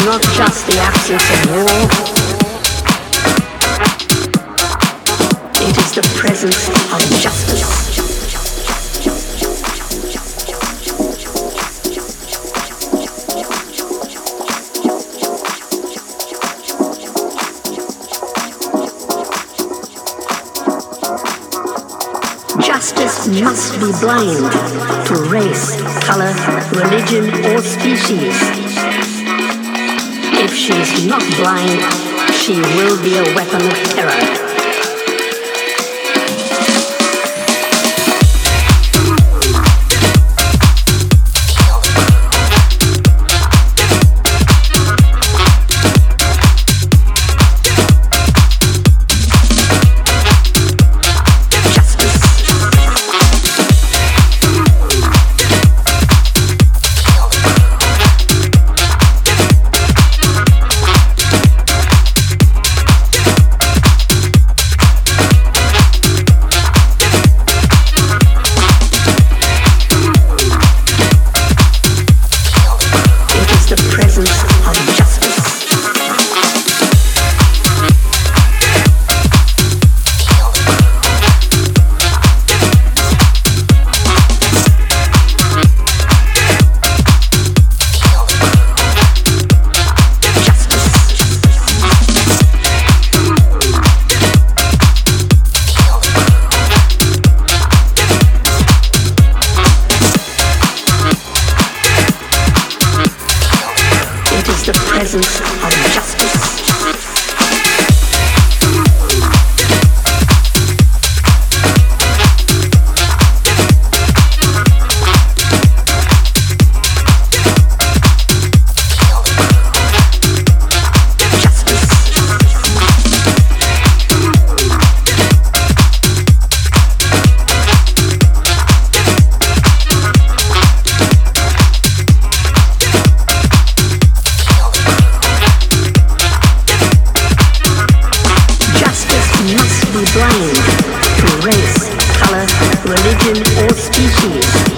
not just the absence of war. It is the presence of justice. Justice must be blind to race, color, religion, or species. If she is not blind, she will be a weapon of terror. The presence of justice. Blind to race, color, religion, or species.